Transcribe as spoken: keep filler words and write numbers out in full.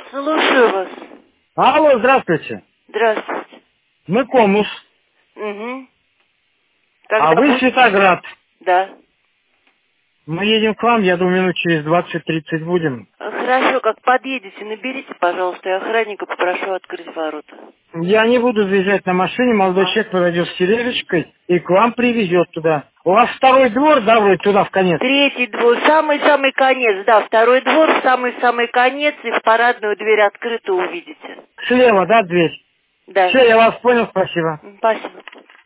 Слушаю вас. Алло, здравствуйте. Здравствуйте. Мы Комус, Угу. а вы будете? Светоград. Да. Мы едем к вам, я думаю, минут через двадцать-тридцать будем. Хорошо, как подъедете, наберите, пожалуйста, и охранника попрошу открыть ворота. Я не буду заезжать на машине, молодой А. человек подойдет с тележечкой и к вам привезет туда. У вас второй двор, да, вроде туда в конец? Третий двор, самый-самый конец, да, второй двор, самый-самый конец, и в парадную дверь открытую увидите. Слева, да, дверь? Да. Все, я вас понял, спасибо. Спасибо.